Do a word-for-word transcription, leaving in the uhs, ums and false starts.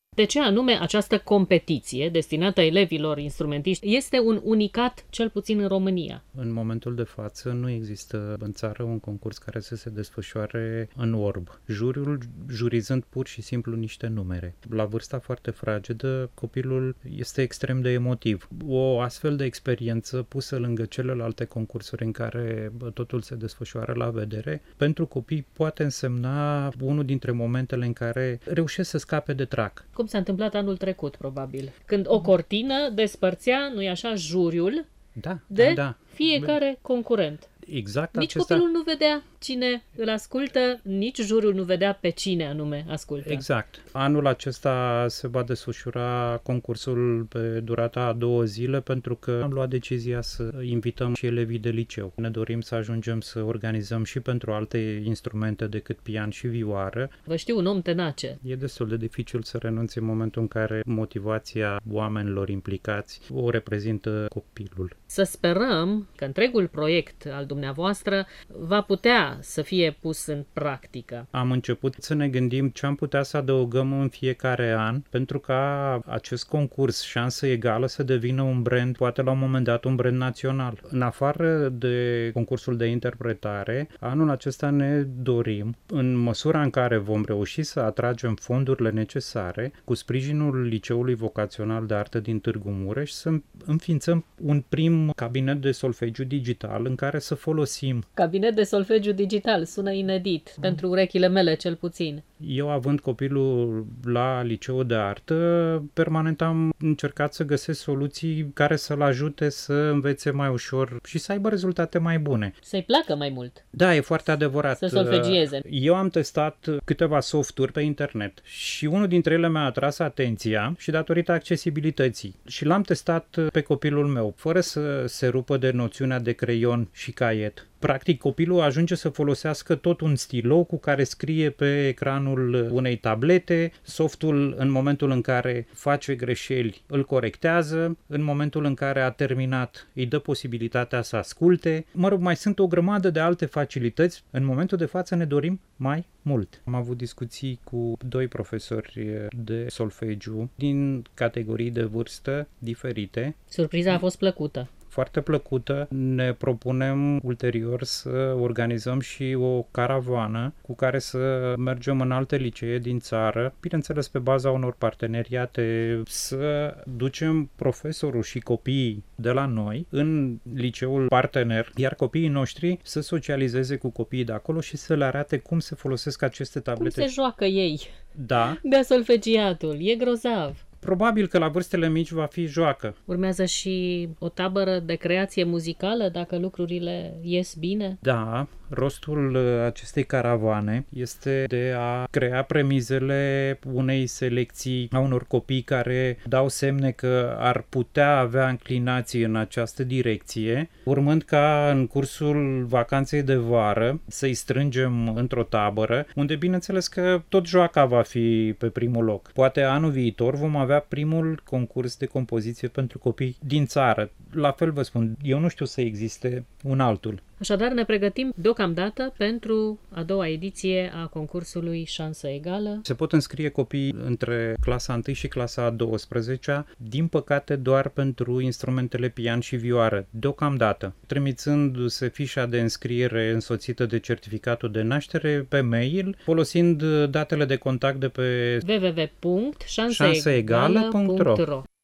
De ce anume această competiție destinată elevilor instrumentiști este un unicat, cel puțin în România? În momentul de față nu există în țară un concurs care să se desfășoare în orb. Juriul jurizând pur și simplu niște numere. La vârsta foarte fragedă, copilul este extrem de emotiv. O astfel de experiență pusă lângă celelalte concursuri în care totul se desfășoară la vedere, pentru copii poate însemna unul dintre momentele în care reușesc să scape de trac. Cum s-a întâmplat anul trecut, probabil, când o cortină despărțea, nu-i așa, juriul da, de da, da. fiecare concurent. Exact. Nici acesta... copilul nu vedea cine îl ascultă, nici juriul nu vedea pe cine anume ascultă. Exact. Anul acesta se va desfășura concursul pe durata a două zile pentru că am luat decizia să invităm și elevii de liceu. Ne dorim să ajungem să organizăm și pentru alte instrumente decât pian și vioară. Vă știu un om tenace. E destul de dificil să renunți în momentul în care motivația oamenilor implicați o reprezintă copilul. Să sperăm că întregul proiect al dumneavoastră va putea să fie pus în practică. Am început să ne gândim ce am putea să adăugăm în fiecare an pentru ca acest concurs șansă egală să devină un brand, poate la un moment dat un brand național. În afară de concursul de interpretare, anul acesta ne dorim, în măsura în care vom reuși să atragem fondurile necesare, cu sprijinul Liceului Vocațional de Artă din Târgu Mureș, să înființăm un prim cabinet de solfegiu digital în care să folosim. Cabinet de solfegiu digital, sună inedit, mm. pentru urechile mele cel puțin. Eu, având copilul la liceul de artă, permanent am încercat să găsesc soluții care să-l ajute să învețe mai ușor și să aibă rezultate mai bune. Să-i placă mai mult. Da, e foarte adevărat. Să solfegieze. Eu am testat câteva softuri pe internet și unul dintre ele mi-a atras atenția și datorită accesibilității. Și l-am testat pe copilul meu, fără să se rupă de noțiunea de creion și caiet. Practic, copilul ajunge să folosească tot un stilou cu care scrie pe ecranul unei tablete, softul în momentul în care face greșeli îl corectează, în momentul în care a terminat îi dă posibilitatea să asculte. Mă rog, mai sunt o grămadă de alte facilități. În momentul de față ne dorim mai mult. Am avut discuții cu doi profesori de solfegiu din categorii de vârstă diferite. Surpriza a fost plăcută. Foarte plăcută. Ne propunem ulterior să organizăm și o caravană cu care să mergem în alte licee din țară, bineînțeles pe baza unor parteneriate, să ducem profesorul și copiii de la noi în liceul partener, iar copiii noștri să socializeze cu copiii de acolo și să le arate cum se folosesc aceste tablete. Cum se joacă ei? Da. De solfegiatul. E grozav. Probabil că la vârstele mici va fi joacă. Urmează și o tabără de creație muzicală, dacă lucrurile ies bine? Da, rostul acestei caravane este de a crea premizele unei selecții a unor copii care dau semne că ar putea avea înclinații în această direcție, urmând ca în cursul vacanței de vară să-i strângem într-o tabără, unde bineînțeles că tot joaca va fi pe primul loc. Poate anul viitor vom avea primul concurs de compoziție pentru copii din țară. La fel vă spun, eu nu știu să existe un altul. Așadar ne pregătim deocamdată pentru a doua ediție a concursului Șansă Egală. Se pot înscrie copii între clasa unu și clasa a douăsprezecea, din păcate doar pentru instrumentele pian și vioară, deocamdată, trimițându-se fișa de înscriere însoțită de certificatul de naștere pe mail, folosind datele de contact de pe w w w punct șansă egală punct r o.